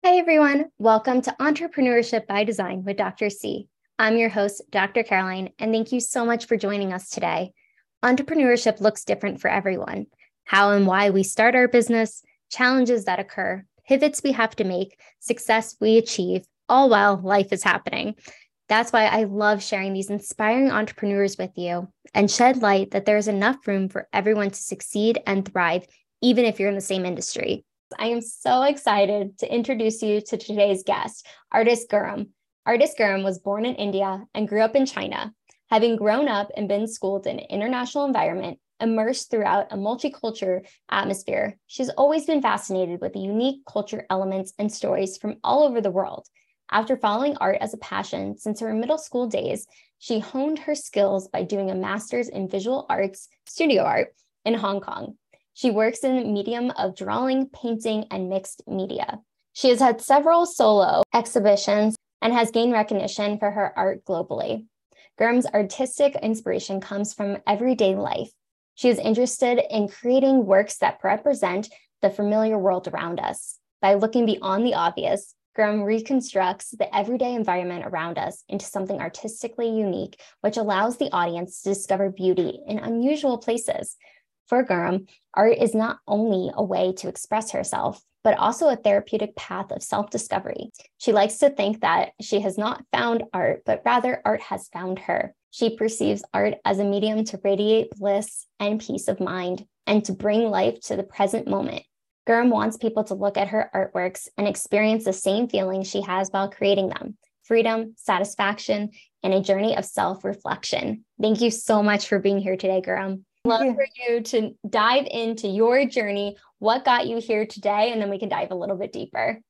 Hi, everyone. Welcome to Entrepreneurship by Design with Dr. C. I'm your host, Dr. Caroline, and thank you so much for joining us today. Entrepreneurship looks different for everyone. How and why we start our business, challenges that occur, pivots we have to make, success we achieve, all while life is happening. That's why I love sharing these inspiring entrepreneurs with you and shed light that there is enough room for everyone to succeed and thrive, even if you're in the same industry. I am so excited to introduce you to today's guest, Artist Gurram. Artist Gurram was born in India and grew up in China. Having grown up and been schooled in an international environment, immersed throughout a multicultural atmosphere, she's always been fascinated with the unique culture elements and stories from all over the world. After following art as a passion since her middle school days, she honed her skills by doing a master's in visual arts, studio art, in Hong Kong. She works in the medium of drawing, painting, and mixed media. She has had several solo exhibitions and has gained recognition for her art globally. Gurram's artistic inspiration comes from everyday life. She is interested in creating works that represent the familiar world around us. By looking beyond the obvious, Gurram reconstructs the everyday environment around us into something artistically unique, which allows the audience to discover beauty in unusual places. For Gurram, art is not only a way to express herself, but also a therapeutic path of self-discovery. She likes to think that she has not found art, but rather art has found her. She perceives art as a medium to radiate bliss and peace of mind and to bring life to the present moment. Gurram wants people to look at her artworks and experience the same feelings she has while creating them: freedom, satisfaction, and a journey of self-reflection. Thank you so much for being here today, Gurram. Love for you to dive into your journey, what got you here today, and then we can dive a little bit deeper.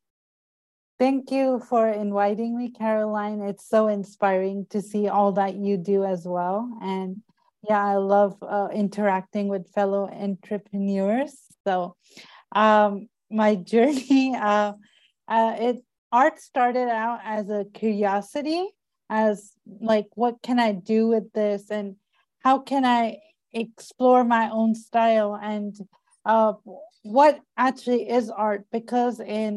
Thank you for inviting me, Caroline. It's so inspiring to see all that you do as well. And yeah, I love interacting with fellow entrepreneurs. So my journey, art started out as a curiosity, as like, what can I do with this? And how can I explore my own style, and what actually is art? Because in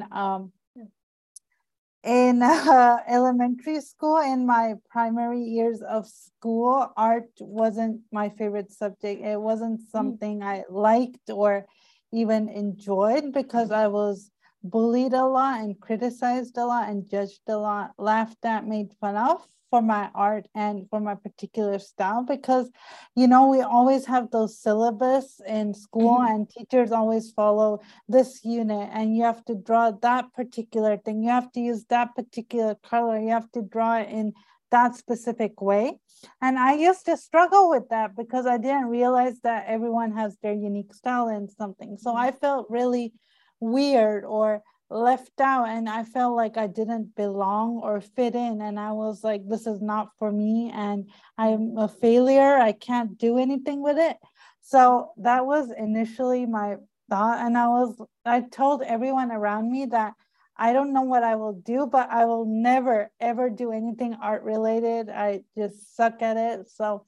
elementary school, in my primary years of school, art wasn't my favorite subject. It wasn't something I liked or even enjoyed, because I was bullied a lot and criticized a lot and judged a lot, laughed at, made fun of for my art and for my particular style. Because, you know, we always have those syllabus in school, and teachers always follow this unit, and you have to draw that particular thing, you have to use that particular color, you have to draw it in that specific way. And I used to struggle with that because I didn't realize that everyone has their unique style in something. So I felt really weird or left out, and I felt like I didn't belong or fit in, and I was like, this is not for me, and I'm a failure, I can't do anything with it. So that was initially my thought, and I told everyone around me that I don't know what I will do, but I will never ever do anything art related. I just suck at it. So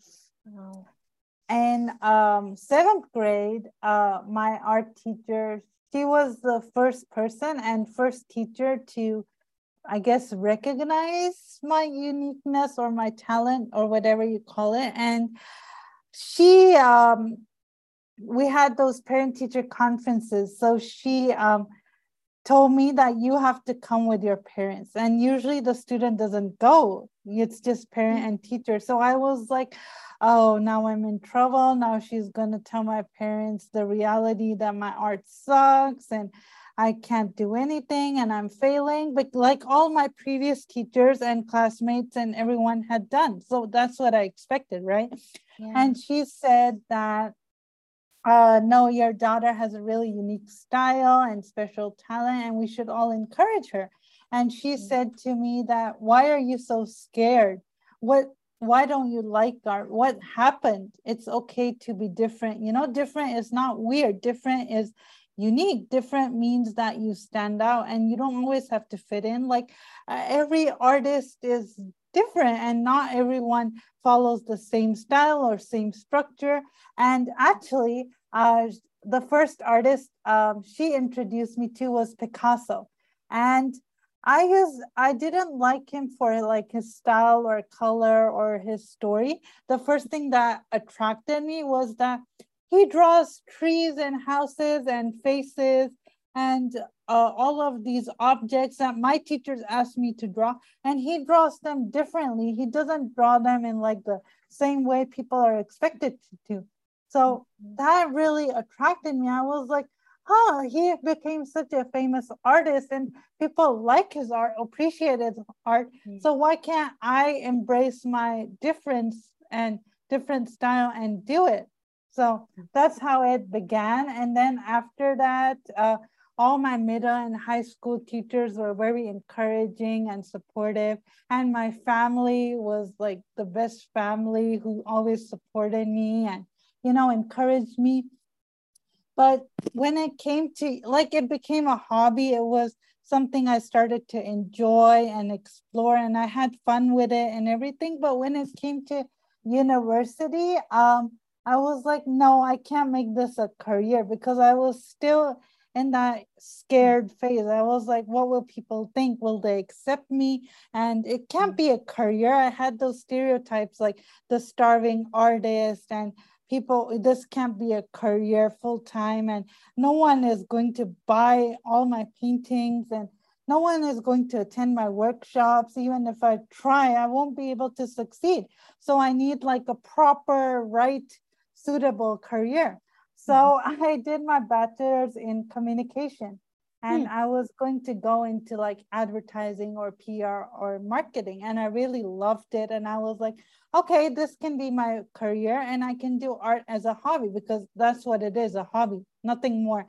in seventh grade, my art teacher, she was the first person and first teacher to, I guess, recognize my uniqueness or my talent or whatever you call it. And she, we had those parent-teacher conferences. So she told me that you have to come with your parents. And usually the student doesn't go. It's just parent and teacher. So I was like, oh, now I'm in trouble. Now she's going to tell my parents the reality that my art sucks and I can't do anything and I'm failing. But like all my previous teachers and classmates and everyone had done. So that's what I expected, right? Yeah. And she said that, no, your daughter has a really unique style and special talent, and we should all encourage her. And she said to me that, why are you so scared? Why don't you like art? What happened? It's okay to be different. You know, different is not weird. Different is unique. Different means that you stand out and you don't always have to fit in. Like every artist is different and not everyone follows the same style or same structure. And actually, the first artist she introduced me to was Picasso. And I didn't like him for like his style or color or his story. The first thing that attracted me was that he draws trees and houses and faces and all of these objects that my teachers asked me to draw, and he draws them differently. He doesn't draw them in like the same way people are expected to. So that really attracted me. I was like, he became such a famous artist and people like his art, appreciate his art. So why can't I embrace my difference and different style and do it? So that's how it began. And then after that, all my middle and high school teachers were very encouraging and supportive. And my family was like the best family who always supported me and, encouraged me. But when it came to like, it became a hobby. It was something I started to enjoy and explore, and I had fun with it and everything. But when it came to university, I was like, no, I can't make this a career, because I was still in that scared phase. I was like, what will people think? Will they accept me? And it can't be a career. I had those stereotypes like the starving artist, and people, this can't be a career full time, and no one is going to buy all my paintings, and no one is going to attend my workshops. Even if I try, I won't be able to succeed. So I need like a proper, right, suitable career. So I did my bachelor's in communication, and I was going to go into like advertising or PR or marketing, and I really loved it. And I was like, okay, this can be my career, and I can do art as a hobby, because that's what it is, a hobby, nothing more.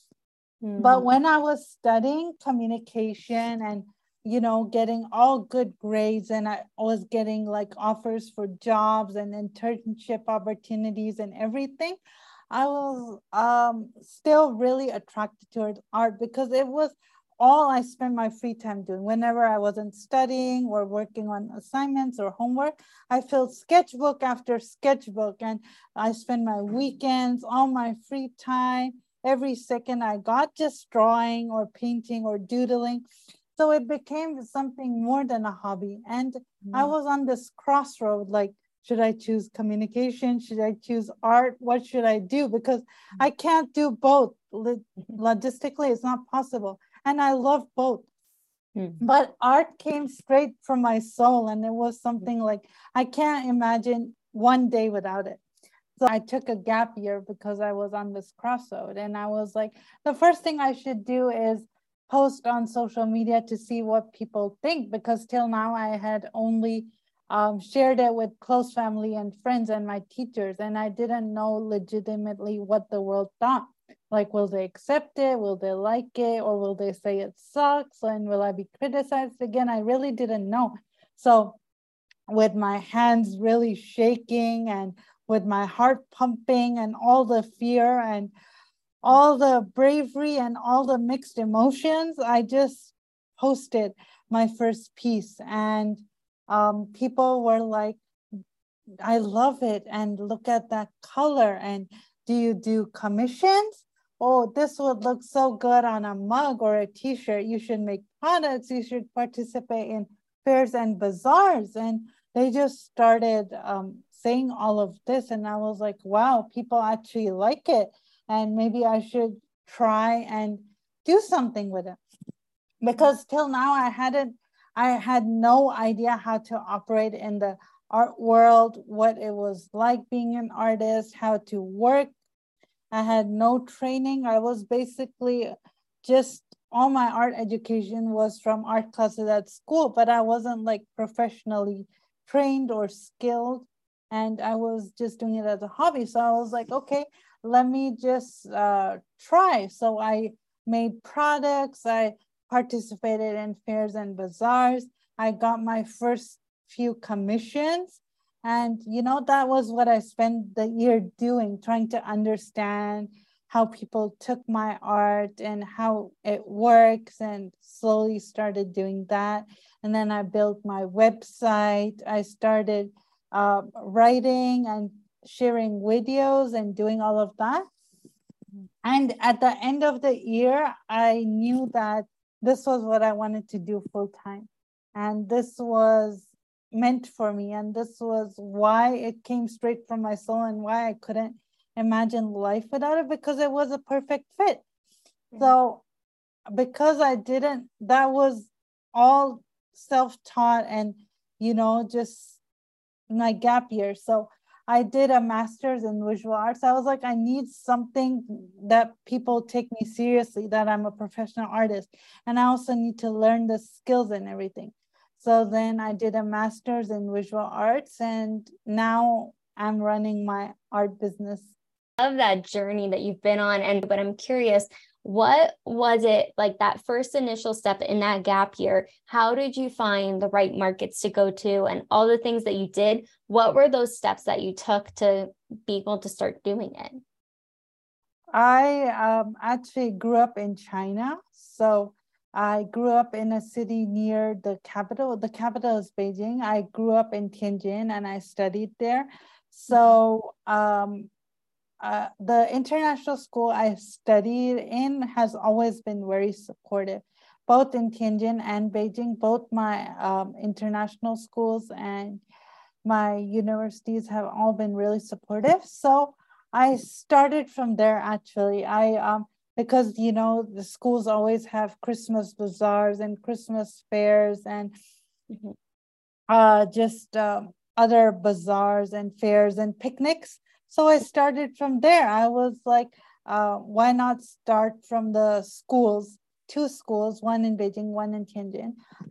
But when I was studying communication and, getting all good grades, and I was getting like offers for jobs and internship opportunities and everything, I was still really attracted towards art, because it was all I spent my free time doing. Whenever I wasn't studying or working on assignments or homework, I filled sketchbook after sketchbook, and I spent my weekends, all my free time, every second I got, just drawing or painting or doodling. So it became something more than a hobby. And I was on this crossroad, like, should I choose communication? Should I choose art? What should I do? Because I can't do both. Logistically, it's not possible. And I love both. But art came straight from my soul. And it was something like, I can't imagine one day without it. So I took a gap year because I was on this crossroad. And I was like, the first thing I should do is post on social media to see what people think, because till now I had only shared it with close family and friends and my teachers, and I didn't know legitimately what the world thought. Like, will they accept it? Will they like it? Or will they say it sucks? And will I be criticized again? I really didn't know. So with my hands really shaking and with my heart pumping and all the fear and all the bravery and all the mixed emotions, I just posted my first piece. And people were like, I love it. And look at that color. And do you do commissions? Oh, this would look so good on a mug or a t-shirt. You should make products. You should participate in fairs and bazaars. And they just started saying all of this. And I was like, wow, people actually like it. And maybe I should try and do something with it. Because till now I had no idea how to operate in the art world, what it was like being an artist, how to work. I had no training. I was basically just, all my art education was from art classes at school, but I wasn't like professionally trained or skilled. And I was just doing it as a hobby. So I was like, okay, let me just try. So I made products. I participated in fairs and bazaars. I got my first few commissions. And, that was what I spent the year doing, trying to understand how people took my art and how it works, and slowly started doing that. And then I built my website. I started writing and sharing videos and doing all of that. And at the end of the year, I knew that this was what I wanted to do full time. And this was meant for me. And this was why it came straight from my soul and why I couldn't imagine life without it, because it was a perfect fit. Yeah. So because I didn't, that was all self-taught and, just my gap year. So I did a master's in visual arts. I was like, I need something that people take me seriously, that I'm a professional artist. And I also need to learn the skills and everything. So then I did a master's in visual arts, and now I'm running my art business. I love that journey that you've been on. But I'm curious, what was it like that first initial step in that gap year? How did you find the right markets to go to and all the things that you did? What were those steps that you took to be able to start doing it? I actually grew up in China. So I grew up in a city near the capital. The capital is Beijing. I grew up in Tianjin and I studied there. So the international school I studied in has always been very supportive, both in Tianjin and Beijing. Both my international schools and my universities have all been really supportive. So I started from there, actually. Because, the schools always have Christmas bazaars and Christmas fairs and just other bazaars and fairs and picnics. So I started from there. I was like, why not start from the schools, 2 schools, one in Beijing, one in Tianjin.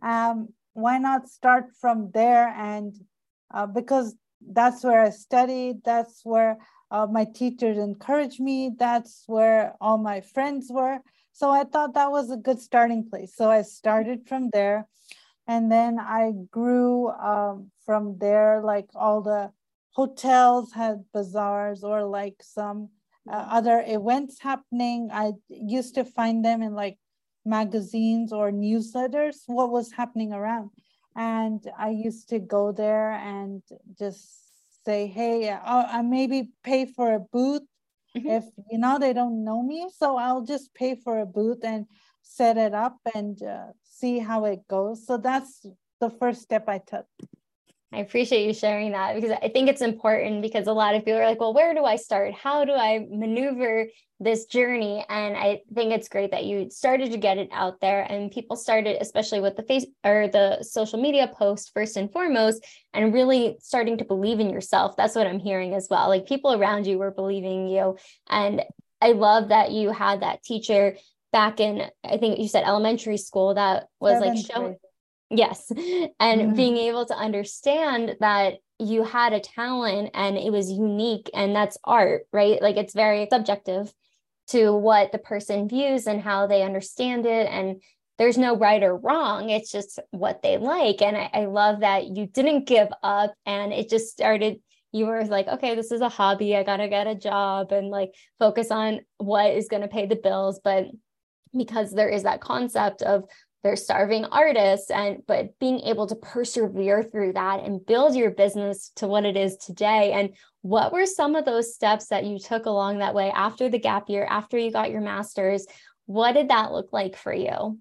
Why not start from there? And because that's where I studied, that's where my teachers encouraged me, that's where all my friends were. So I thought that was a good starting place. So I started from there. And then I grew from there, like all the hotels had bazaars or like some other events happening. I used to find them in like magazines or newsletters, what was happening around. And I used to go there and just say, hey, I maybe pay for a booth if, they don't know me. So I'll just pay for a booth and set it up and see how it goes. So that's the first step I took. I appreciate you sharing that, because I think it's important, because a lot of people are like, well, where do I start? How do I maneuver this journey? And I think it's great that you started to get it out there, and people started, especially with the social media post first and foremost, and really starting to believe in yourself. That's what I'm hearing as well. Like people around you were believing you. And I love that you had that teacher back in, I think you said elementary school, that was like showing. Yes. And being able to understand that you had a talent and it was unique, and that's art, right? Like it's very subjective to what the person views and how they understand it. And there's no right or wrong. It's just what they like. And I love that you didn't give up, and it just started. You were like, okay, this is a hobby. I got to get a job and like focus on what is going to pay the bills. But because there is that concept of they're starving artists, but being able to persevere through that and build your business to what it is today. And what were some of those steps that you took along that way after the gap year, after you got your master's? What did that look like for you?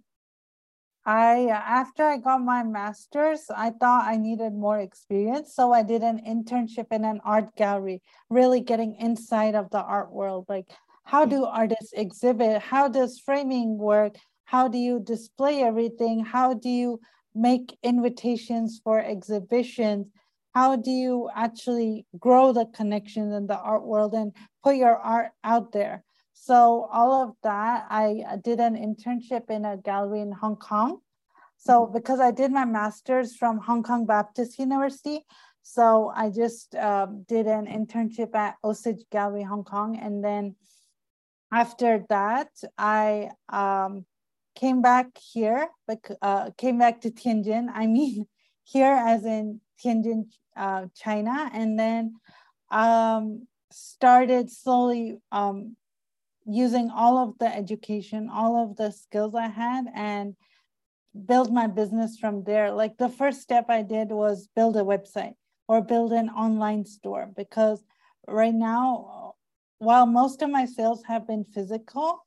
After I got my master's, I thought I needed more experience. So I did an internship in an art gallery, really getting inside of the art world. Like, how do artists exhibit? How does framing work? How do you display everything? How do you make invitations for exhibitions? How do you actually grow the connections in the art world and put your art out there? So all of that, I did an internship in a gallery in Hong Kong. So because I did my master's from Hong Kong Baptist University, so I just did an internship at Osage Gallery, Hong Kong. And then after that, I came back here, came back to Tianjin. I mean, here as in Tianjin, China, and then started slowly using all of the education, all of the skills I had, and build my business from there. Like the first step I did was build a website or build an online store, because right now, while most of my sales have been physical,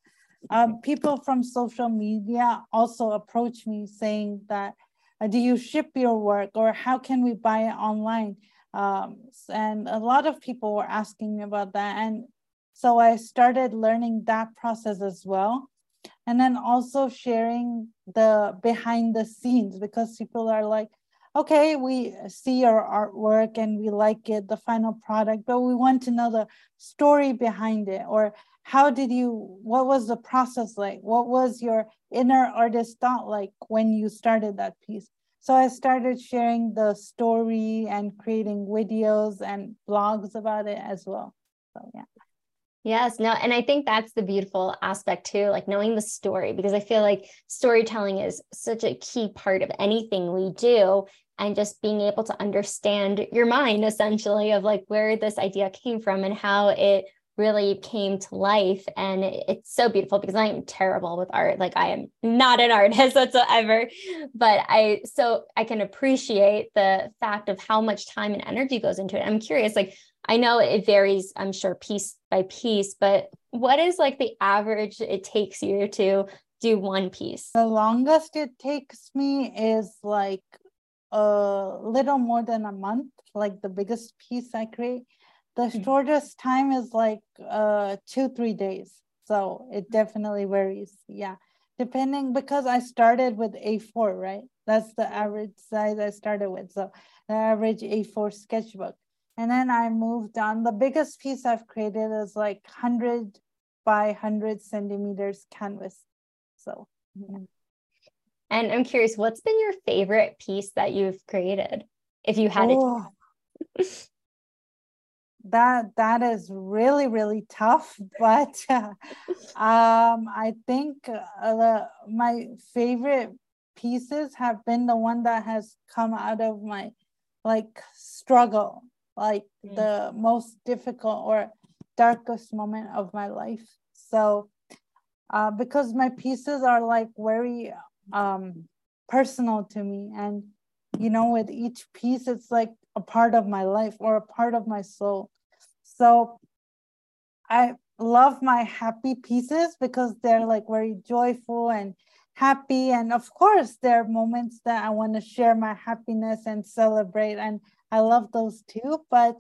People from social media also approach me saying that, do you ship your work, or how can we buy it online? And a lot of people were asking me about that. And so I started learning that process as well. And then also sharing the behind the scenes, because people are like, okay, we see your artwork and we like it, the final product, but we want to know the story behind it, or what was the process like? What was your inner artist thought like when you started that piece? So I started sharing the story and creating videos and blogs about it as well. So yeah. Yes, no, and I think that's the beautiful aspect too, like knowing the story, because I feel like storytelling is such a key part of anything we do. And just being able to understand your mind essentially of like where this idea came from and how it really came to life. And it's so beautiful because I am terrible with art. Like I am not an artist whatsoever, but I can appreciate the fact of how much time and energy goes into it. I'm curious, like, I know it varies, I'm sure, piece by piece, but what is like the average it takes you to do one piece? The longest it takes me is like a little more than a month, like the biggest piece I create. The shortest time is like 2-3 days. So it definitely varies. Yeah. Depending, because I started with A4, right? That's the average size I started with. So the average A4 sketchbook. And then I moved on. The biggest piece I've created is like 100 by 100 centimeters canvas. So, yeah. And I'm curious, what's been your favorite piece that you've created, if you had it? That is really, really tough, but I think my favorite pieces have been the one that has come out of my like struggle, like the most difficult or darkest moment of my life. So because my pieces are like very personal to me, and with each piece it's like a part of my life or a part of my soul. So I love my happy pieces because they're like very joyful and happy. And of course, there are moments that I want to share my happiness and celebrate. And I love those too. But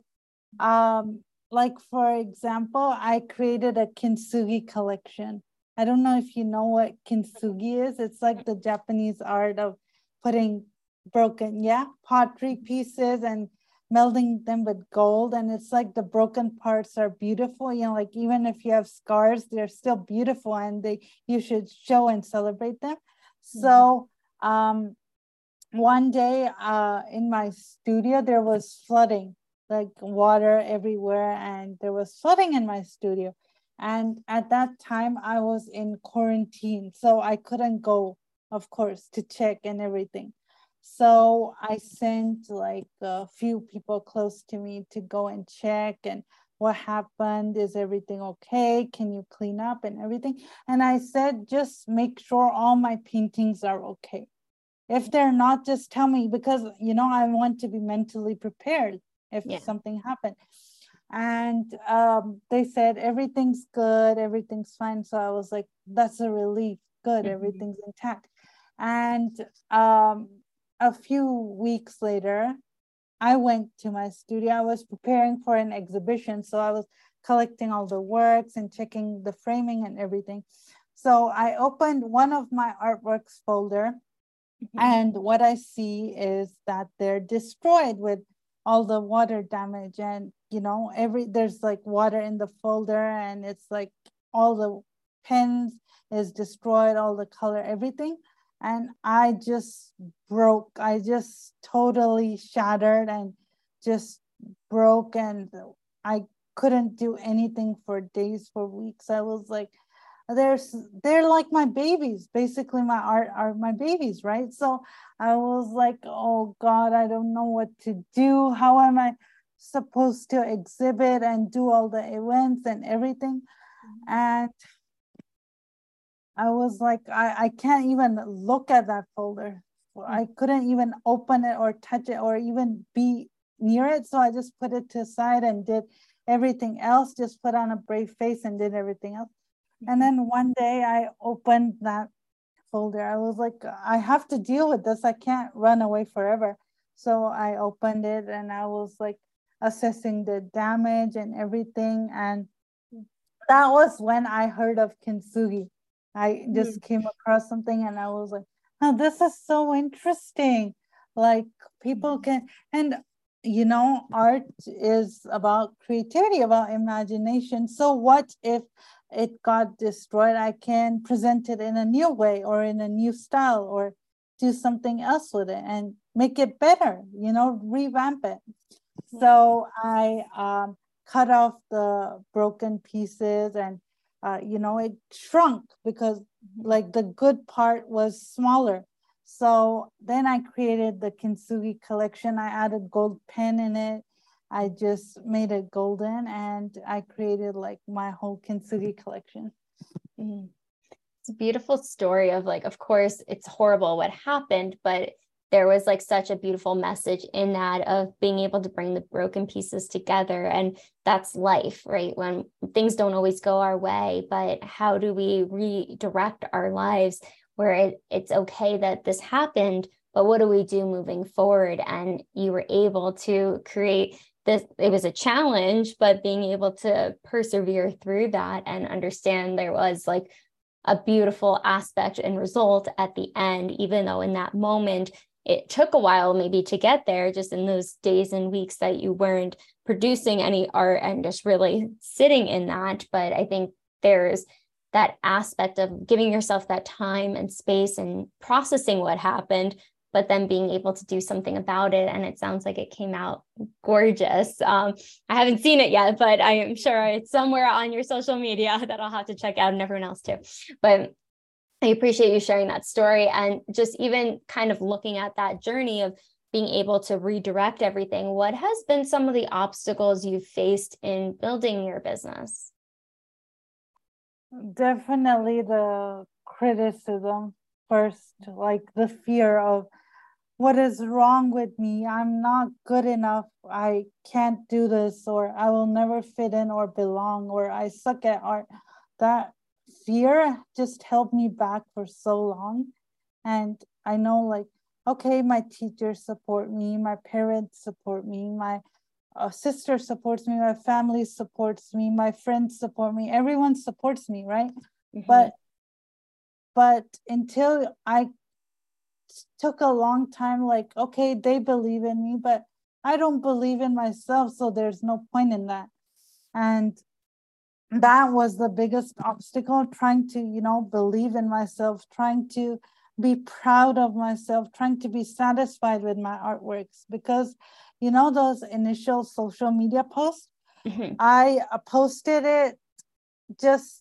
like, for example, I created a kintsugi collection. I don't know if you know what kintsugi is. It's like the Japanese art of putting broken, pottery pieces and melding them with gold. And it's like the broken parts are beautiful. Like even if you have scars, they're still beautiful, and you should show and celebrate them. So one day in my studio, there was flooding, like water everywhere, and there was flooding in my studio. And at that time I was in quarantine, so I couldn't go, of course, to check and everything. So I sent like a few people close to me to go and check and what happened, is everything okay, can you clean up and everything. And I said, just make sure all my paintings are okay. If they're not, just tell me, because I want to be mentally prepared if something happened. And they said everything's good, everything's fine. So I was like, that's a relief. Good, everything's intact. And a few weeks later, I went to my studio. I was preparing for an exhibition, so I was collecting all the works and checking the framing and everything. So I opened one of my artworks folder, and what I see is that they're destroyed with all the water damage. And there's like water in the folder, and it's like all the pens is destroyed, all the color, everything. And I just broke. I just totally shattered and just broke, and I couldn't do anything for days, for weeks. I was like, they're like my babies. Basically, my art are my babies, right? So I was like, oh God, I don't know what to do. How am I supposed to exhibit and do all the events and everything? And I was like, I can't even look at that folder. I couldn't even open it or touch it or even be near it. So I just put it to the side and did everything else, just put on a brave face and did everything else. And then one day I opened that folder. I was like, I have to deal with this. I can't run away forever. So I opened it and I was like assessing the damage and everything. And that was when I heard of kintsugi. I just came across something and I was like, oh, this is so interesting. Like people can, and art is about creativity, about imagination. So what if it got destroyed? I can present it in a new way or in a new style or do something else with it and make it better, revamp it. So I cut off the broken pieces and it shrunk because like the good part was smaller. So then I created the kintsugi collection. I added gold pen in it. I just made it golden and I created like my whole kintsugi collection. It's a beautiful story of like, of course, it's horrible what happened, but there was like such a beautiful message in that of being able to bring the broken pieces together. And that's life, right? When things don't always go our way, but how do we redirect our lives where it's okay that this happened, but what do we do moving forward? And you were able to create this. It was a challenge, but being able to persevere through that and understand there was like a beautiful aspect and result at the end, even though in that moment, it took a while maybe to get there, just in those days and weeks that you weren't producing any art and just really sitting in that. But I think there's that aspect of giving yourself that time and space and processing what happened, but then being able to do something about it. And it sounds like it came out gorgeous. I haven't seen it yet, but I am sure it's somewhere on your social media that I'll have to check out, and everyone else too. But I appreciate you sharing that story and just even kind of looking at that journey of being able to redirect everything. What has been some of the obstacles you've faced in building your business? Definitely the criticism first, like the fear of what is wrong with me? I'm not good enough. I can't do this, or I will never fit in or belong, or I suck at art. That fear just held me back for so long. And I know, like, okay, my teachers support me, my parents support me, my sister supports me, my family supports me, my friends support me, everyone supports me, right? But until I took a long time, like, okay, they believe in me, but I don't believe in myself, so there's no point in that. And that was the biggest obstacle, trying to believe in myself, trying to be proud of myself, trying to be satisfied with my artworks. Because those initial social media posts, I posted it just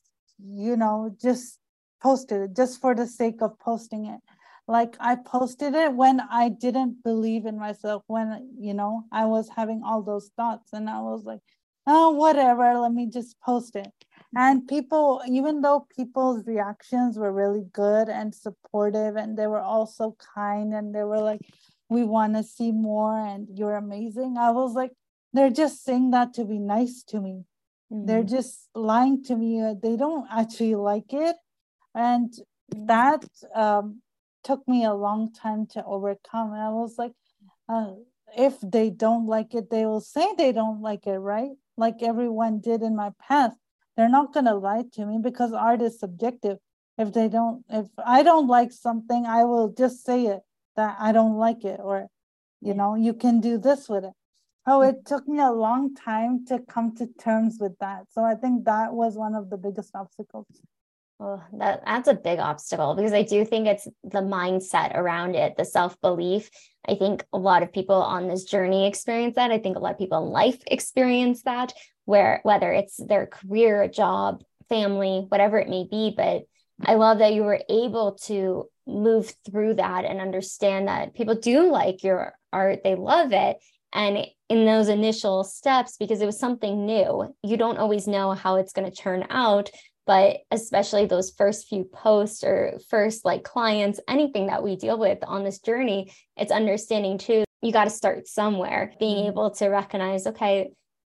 posted it just for the sake of posting it. Like I posted it when I didn't believe in myself, when I was having all those thoughts, and I was like, oh, whatever, let me just post it. And people, even though people's reactions were really good and supportive, and they were also kind, and they were like, we want to see more and you're amazing, I was like, they're just saying that to be nice to me. They're just lying to me. They don't actually like it. And that took me a long time to overcome. And I was like, if they don't like it, they will say they don't like it, right? Like everyone did in my past. They're not going to lie to me, because art is subjective. If I don't like something, I will just say it, that I don't like it, or, you can do this with it. Oh, it took me a long time to come to terms with that. So I think that was one of the biggest obstacles. Well, that's a big obstacle, because I do think it's the mindset around it, the self-belief. I think a lot of people on this journey experience that. I think a lot of people in life experience that, where whether it's their career, job, family, whatever it may be. But I love that you were able to move through that and understand that people do like your art, they love it. And in those initial steps, because it was something new, you don't always know how it's going to turn out. But especially those first few posts or first like clients, anything that we deal with on this journey, it's understanding too, you got to start somewhere, being able to recognize, okay,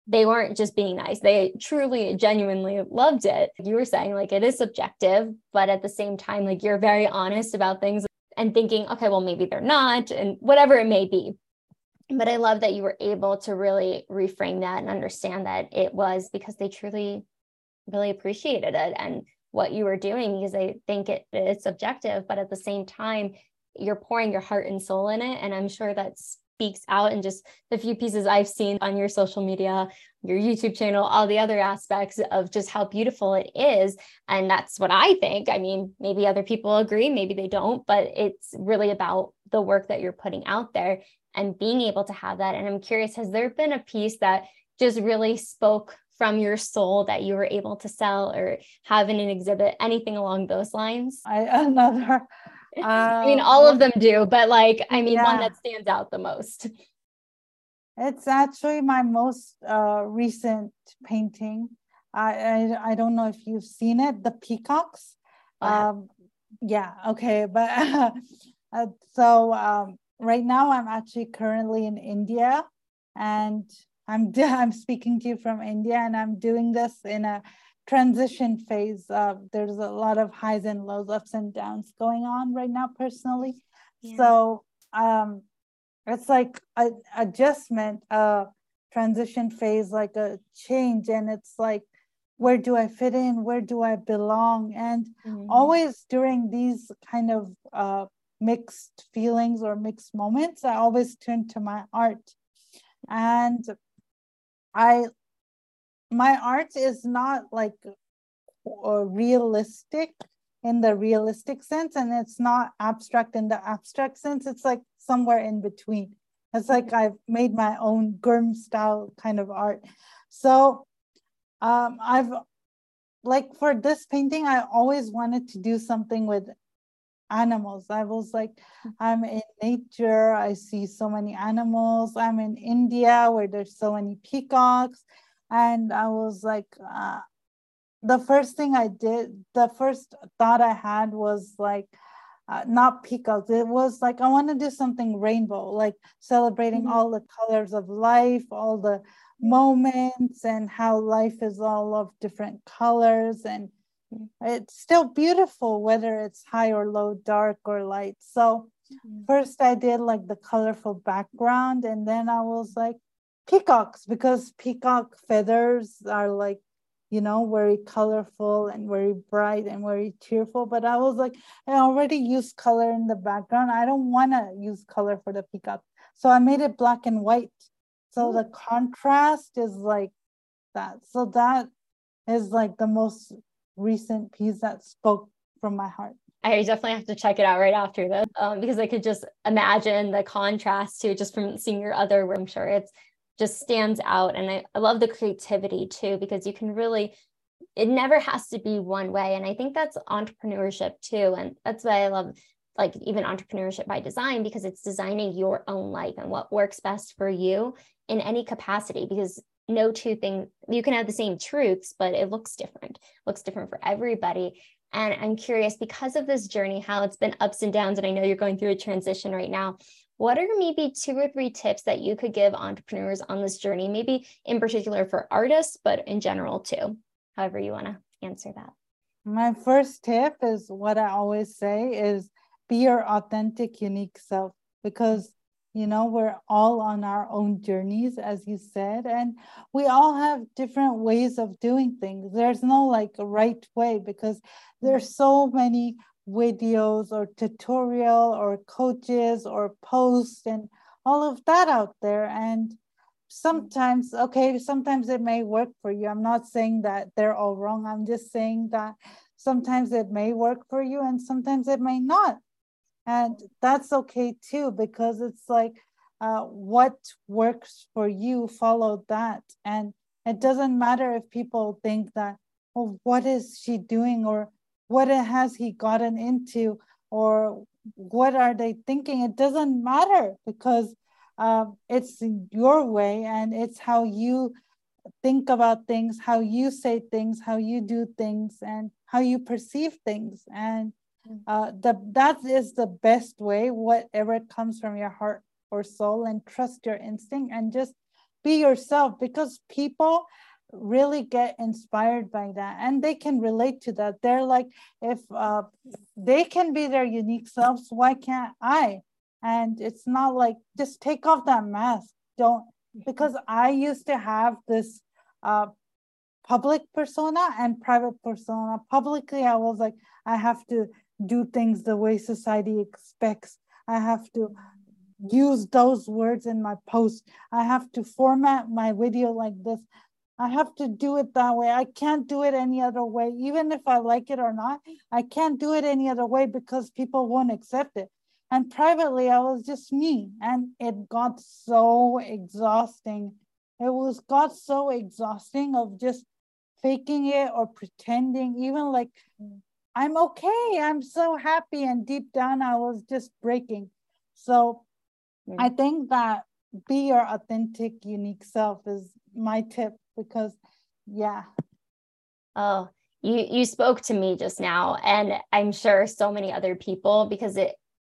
they weren't just being nice. They truly, genuinely loved it. You were saying like it is subjective, but at the same time, like you're very honest about things and thinking, okay, well, maybe they're not, and whatever it may be. But I love that you were able to really reframe that and understand that it was because they truly, really appreciated it and what you were doing, because I think it's subjective, but at the same time, you're pouring your heart and soul in it. And I'm sure that speaks out in just the few pieces I've seen on your social media, your YouTube channel, all the other aspects of just how beautiful it is. And that's what I think. I mean, maybe other people agree, maybe they don't, but it's really about the work that you're putting out there and being able to have that. And I'm curious, has there been a piece that just really spoke from your soul that you were able to sell or have in an exhibit, anything along those lines? I mean, all of them do, but like, I mean, one that stands out the most. It's actually my most recent painting. I don't know if you've seen it, the peacocks. Yeah, okay. But so right now I'm actually currently in India, and I'm speaking to you from India, and I'm doing this in a transition phase. There's a lot of highs and lows, ups and downs going on right now personally. Yeah. So it's like an adjustment, transition phase, like a change. And it's like, where do I fit in? Where do I belong? And always during these kind of mixed feelings or mixed moments, I always turn to my art. And my art is not like realistic in the realistic sense, and it's not abstract in the abstract sense. It's like somewhere in between. It's like I've made my own Gurm style kind of art. So I've, like, for this painting, I always wanted to do something with animals. I was like, I'm in nature, I see so many animals. I'm in India where there's so many peacocks. And I was like, the first thing I did, the first thought I had was like, not peacocks. It was like, I want to do something rainbow, like celebrating all the colors of life, all the moments, and how life is all of different colors. And it's still beautiful, whether it's high or low, dark or light. So first I did like the colorful background, and then I was like, peacocks, because peacock feathers are like, you know, very colorful and very bright and very cheerful. But I was like, I already used color in the background. I don't want to use color for the peacock. So I made it black and white. So the contrast is like that. So that is like the most recent piece that spoke from my heart. I definitely have to check it out right after this, because I could just imagine the contrast to just from seeing your other work. I'm sure it's just stands out. And I love the creativity too, because you can really, it never has to be one way. And I think that's entrepreneurship too. And that's why I love like even entrepreneurship by design, because it's designing your own life and what works best for you in any capacity, because no two things, you can have the same truths, but it looks different for everybody. And I'm curious, because of this journey, how it's been ups and downs, and I know you're going through a transition right now, what are maybe 2 or 3 tips that you could give entrepreneurs on this journey, maybe in particular for artists, but in general too, however you want to answer that? My first tip is what I always say is be your authentic, unique self, because, you know, we're all on our own journeys, as you said, and we all have different ways of doing things. There's no like right way, because there's so many videos or tutorial or coaches or posts and all of that out there. And sometimes, okay, sometimes it may work for you. I'm not saying that they're all wrong. I'm just saying that sometimes it may work for you and sometimes it may not. And that's okay too, because it's like, what works for you, follow that. And it doesn't matter if people think that, oh, what is she doing, or what has he gotten into, or what are they thinking? It doesn't matter, because it's your way, and it's how you think about things, how you say things, how you do things, and how you perceive things. And that is the best way, whatever comes from your heart or soul, and trust your instinct and just be yourself, because people really get inspired by that and they can relate to that. They're like, if they can be their unique selves, why can't I? And it's not like, just take off that mask. Don't, because I used to have this public persona and private persona. Publicly, I was like, I have to do things the way society expects. I have to use those words in my post. I have to format my video like this. I have to do it that way. I can't do it any other way. Even if I like it or not, I can't do it any other way because people won't accept it. And privately, I was just me. And it got so exhausting. Got so exhausting of just faking it or pretending, even like, I'm okay, I'm so happy. And deep down, I was just breaking. So I think that be your authentic, unique self is my tip, because yeah. Oh, you spoke to me just now, and I'm sure so many other people, because it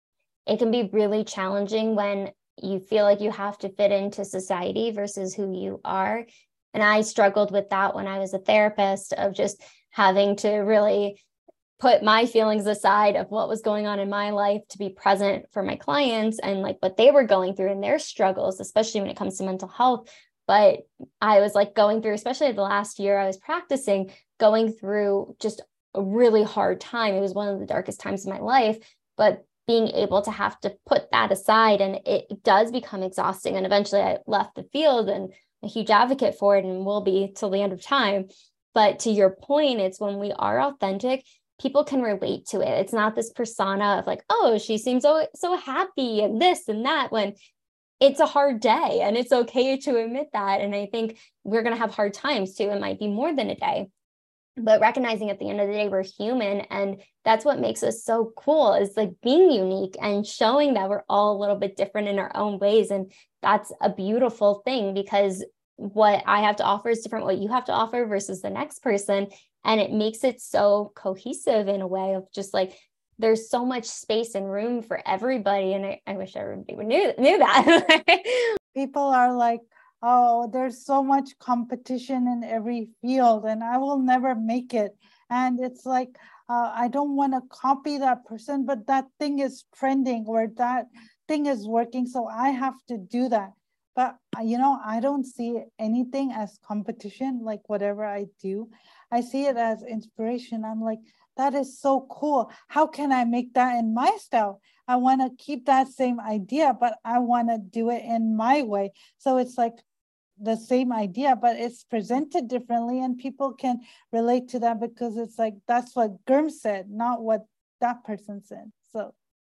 can be really challenging when you feel like you have to fit into society versus who you are. And I struggled with that when I was a therapist, of just having to really put my feelings aside of what was going on in my life to be present for my clients and like what they were going through and their struggles, especially when it comes to mental health. But I was like going through, especially the last year I was practicing, going through just a really hard time. It was one of the darkest times of my life, but being able to have to put that aside, and it does become exhausting. And eventually I left the field, and a huge advocate for it and will be till the end of time. But to your point, it's when we are authentic, people can relate to it. It's not this persona of like, oh, she seems so happy and this and that, when it's a hard day, and it's okay to admit that. And I think we're going to have hard times too. It might be more than a day, but recognizing at the end of the day, we're human. And that's what makes us so cool, is like being unique and showing that we're all a little bit different in our own ways. And that's a beautiful thing, because what I have to offer is different, what you have to offer versus the next person. And it makes it so cohesive in a way of just like, there's so much space and room for everybody. And I wish everybody knew that. People are like, oh, there's so much competition in every field and I will never make it. And it's like, I don't want to copy that person, but that thing is trending or that thing is working, so I have to do that. But, I don't see anything as competition, like whatever I do. I see it as inspiration. I'm like, that is so cool. How can I make that in my style? I want to keep that same idea, but I want to do it in my way. So it's like the same idea, but it's presented differently, and people can relate to that, because it's like, that's what Gurm said, not what that person said. So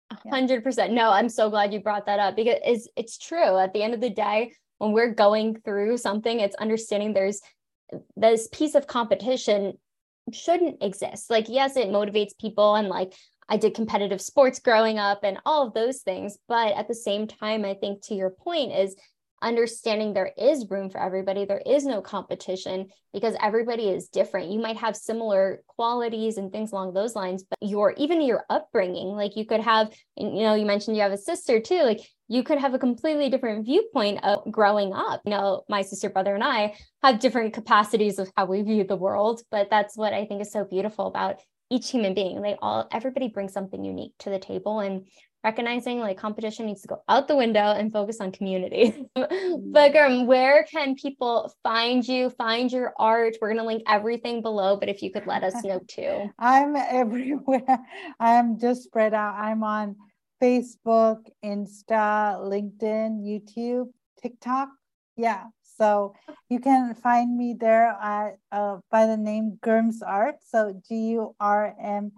100%. No, I'm so glad you brought that up, because it's true. At the end of the day, when we're going through something, it's understanding there's this piece of competition shouldn't exist. Like, yes, it motivates people, and like I did competitive sports growing up and all of those things. But at the same time, I think to your point is understanding there is room for everybody. There is no competition, because everybody is different. You might have similar qualities and things along those lines, but even your upbringing, like you could have, you mentioned you have a sister too, like you could have a completely different viewpoint of growing up. My sister, brother, and I have different capacities of how we view the world, but that's what I think is so beautiful about each human being. Everybody brings something unique to the table, and recognizing like competition needs to go out the window and focus on community. But where can people find you, find your art? We're going to link everything below, but if you could let us know too. I'm everywhere. I'm just spread out. I'm on Facebook, Insta, LinkedIn, YouTube, TikTok. Yeah. So you can find me there at by the name Gurm's Art. So GURMS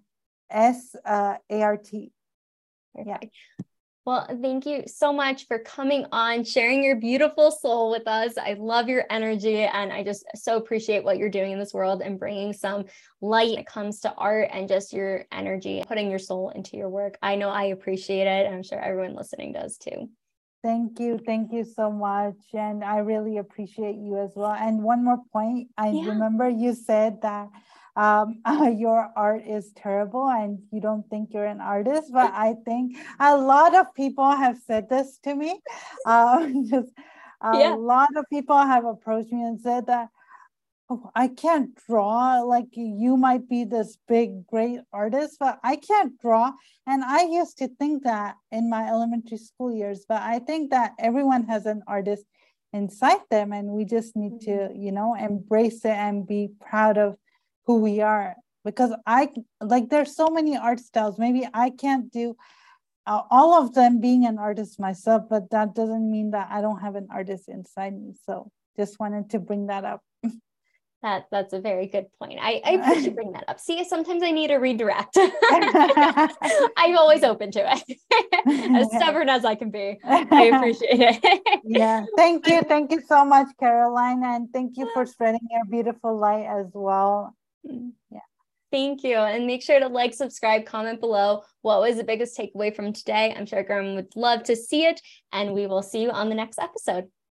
ART. Yeah. Well, thank you so much for coming on, sharing your beautiful soul with us. I love your energy, and I just so appreciate what you're doing in this world and bringing some light when it comes to art and just your energy, putting your soul into your work. I know I appreciate it, and I'm sure everyone listening does too. Thank you. Thank you so much. And I really appreciate you as well. And one more point, I remember you said that your art is terrible and you don't think you're an artist, but I think a lot of people have said this to me. Just A lot of people have approached me and said that, oh, I can't draw. Like, you might be this big, great artist, but I can't draw. And I used to think that in my elementary school years, but I think that everyone has an artist inside them, and we just need to, you know, embrace it and be proud of who we are. Because there's so many art styles. Maybe I can't do all of them being an artist myself, but that doesn't mean that I don't have an artist inside me. So just wanted to bring that up. That's a very good point. I appreciate you bringing that up. See, sometimes I need a redirect. I'm always open to it. As stubborn as I can be. I appreciate it. Yeah. Thank you. Thank you so much, Caroline. And thank you for spreading your beautiful light as well. Yeah. Thank you. And make sure to like, subscribe, comment below. What was the biggest takeaway from today? I'm sure everyone would love to see it. And we will see you on the next episode.